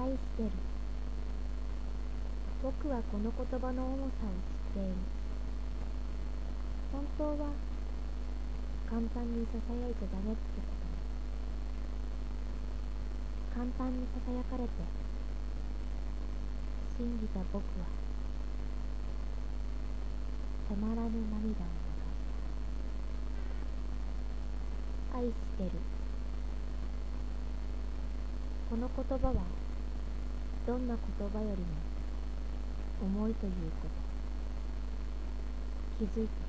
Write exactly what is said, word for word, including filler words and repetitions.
愛してる。僕はこの言葉の重さを知っている。本当は簡単にささやいちゃダメってことに、簡単にささやかれて信じた僕はたまらぬ涙を流した。愛してる。この言葉はどんな言葉よりも重いということ気づいた。